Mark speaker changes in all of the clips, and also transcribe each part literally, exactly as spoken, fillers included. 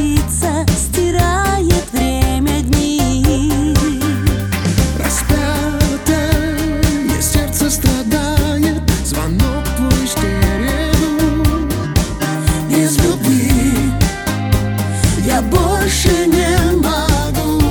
Speaker 1: длится, стирает время дни.
Speaker 2: Распятое сердце страдает, звонок твой стереду.
Speaker 1: Без любви я больше не могу.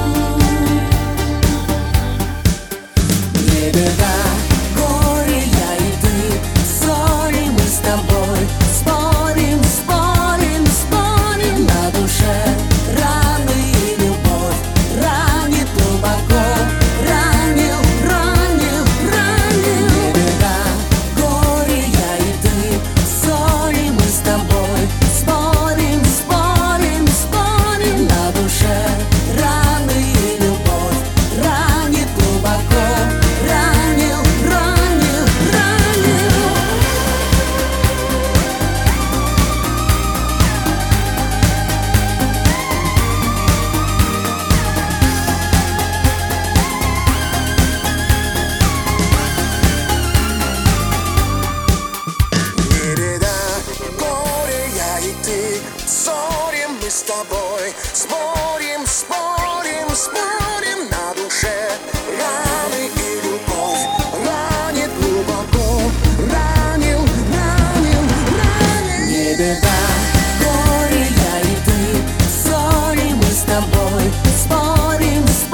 Speaker 1: Не беда, горе я и ты, ссорим мы с тобой, спорим, спорим, спорим на душе. Раны и любовь ранит глубоко, ранил, ранил, ранил. Не беда, горе я и ты, ссорим мы с тобой, спорим, спорим, спорим на душе. Раны и любовь ранит глубоко, ранил, ранил, ранил.
Speaker 2: Не беда, горе я и ты, ссорим мы с тобой, спорим, спорим, спорим на душе. Раны и любовь ранит глубоко, ранил, ранил, ранил.
Speaker 1: Не беда, горе я и ты, ссорим мы с тобой, спорим,